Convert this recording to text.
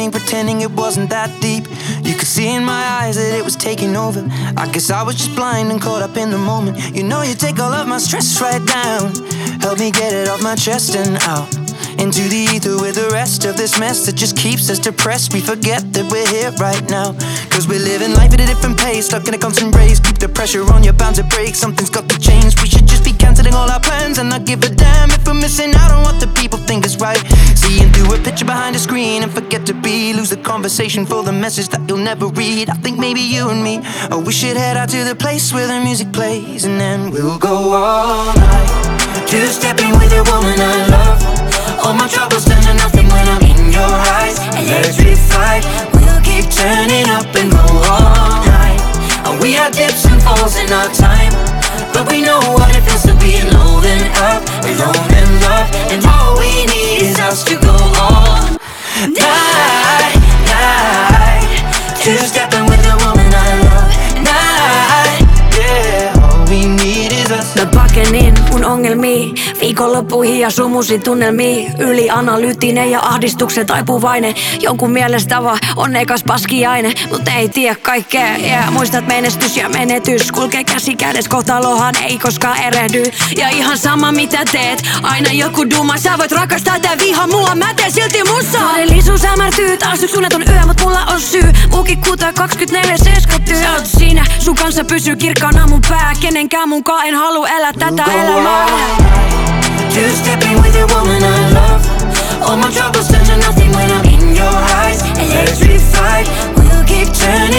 pretending it wasn't that deep. You could see in my eyes that it was taking over. I guess I was just blind and caught up in the moment. You know you take all of my stress right down. Help me get it off my chest and out into the ether with the rest of this mess that just keeps us depressed. We forget that we're here right now, cause we're living life at a different pace, stuck in a constant race. Keep the pressure on, you're bound to break. Something's got to change. We should just be cancelling all our plans and not give a damn if we're missing out on what the people think is right. Seeing through a picture behind a screen and forget to be. Lose the conversation for the message that you'll never read. I think maybe you and me, oh, we should head out to the place where the music plays, and then we'll go all night, two-stepping with a woman I love. All my troubles turn to nothing when I'm in your eyes. Electrified, we'll keep turning up and go all night. And we had dips and falls in our time, but we know what it feels to be low and up, alone and love. And all we need is us to go all night, night. Two-stepping with a woman I love. Night, yeah. All we need is us. Mä pakenin mun ongelmii viikonloppuihin ja sumuisin tunnelmiin. Ylianalyyttinen ja ahdistuksen taipuvainen. Jonkun mielestä vaan onneikas paskiainen, mut ei tiedä kaikkea. Yeah, muistat menestys ja menetys kulkee käsi kädessä, kohtalohan ei koskaan erehdy. Ja ihan sama mitä teet, aina joku duma. Sä voit rakastaa tää viha mua, mä teen silti mussa. Todellisuus hämärtyy, taas yks unneton yö, mut mulla on syy. Muukin kuutaa 24/7 työ. Sä oot siinä, sun kanssa pysyy kirkkaana mun pää. Kenenkään munkaan en halua elää tätä elämää. Two-stepping with your woman I love. All my troubles turn to nothing when I'm in your eyes. Electrified, we'll keep turning